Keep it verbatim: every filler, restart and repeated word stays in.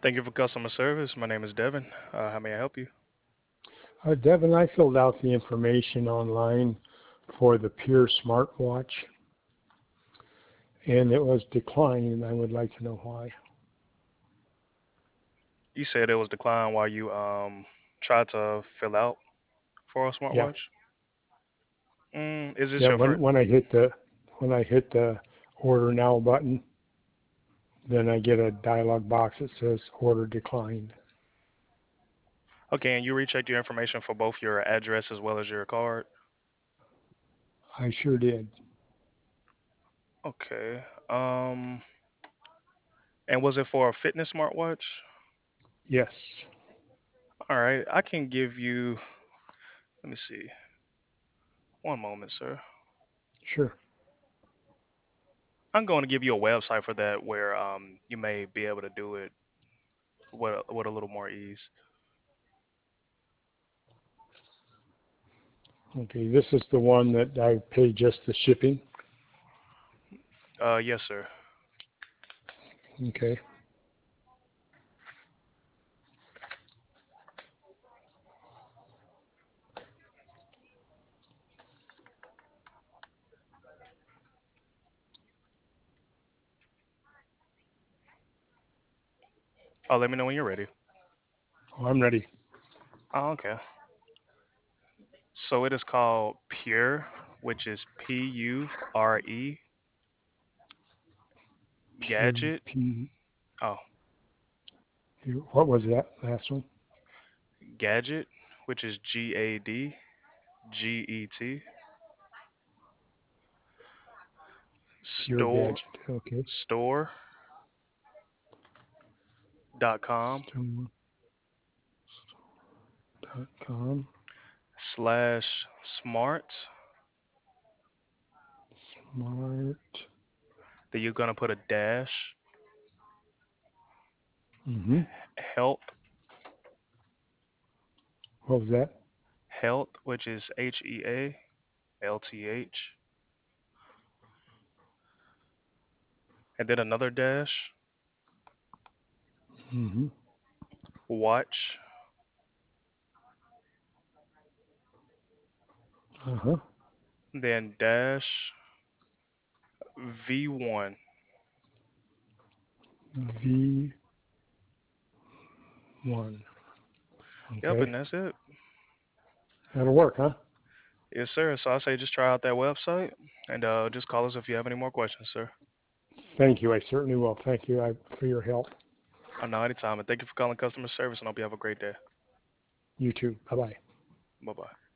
Thank you for customer service. My name is Devin. Uh, how may I help you? Uh, Devin, I filled out the information online for the Pure smartwatch, and it was declined, and I would like to know why. You said it was declined while you um tried to fill out for a Yeah, smartwatch. Mm, is this yeah. your When first? when I hit the when I hit the order now button, then I get a dialog box that says order declined. Okay, and you rechecked your information for both your address as well as your card. I sure did. Okay. Um, and was it for a fitness smartwatch? Yes, All right, I can give you. Let me see. One moment, sir. sure. I'm going to give you a website for that where um you may be able to do it with a, with a little more ease. Okay, this is the one that I pay just the shipping. Uh, yes, sir. Okay, Oh, let me know when you're ready. oh, I'm ready. Oh, okay. So it is called Pure, which is P U R E Pure Gadget. P. Oh, What was that last one? Gadget, which is G A D G E T. Pure Store Gadget. Okay. store dot com Store dot com. slash smart. Smart. Then you're gonna put a dash Mm-hmm. health What was that? health, which is H E A L T H, and then another dash Mm-hmm. watch, Uh-huh. then dash V one. V one. Yep, Okay. and that's it. That'll work, huh? Yes, sir. So I say just try out that website and uh, just call us if you have any more questions, sir. Thank you. I certainly will. Thank you I, for your help. Oh, no, anytime. And thank you for calling customer service, and hope you have a great day. You too. Bye-bye. Bye bye.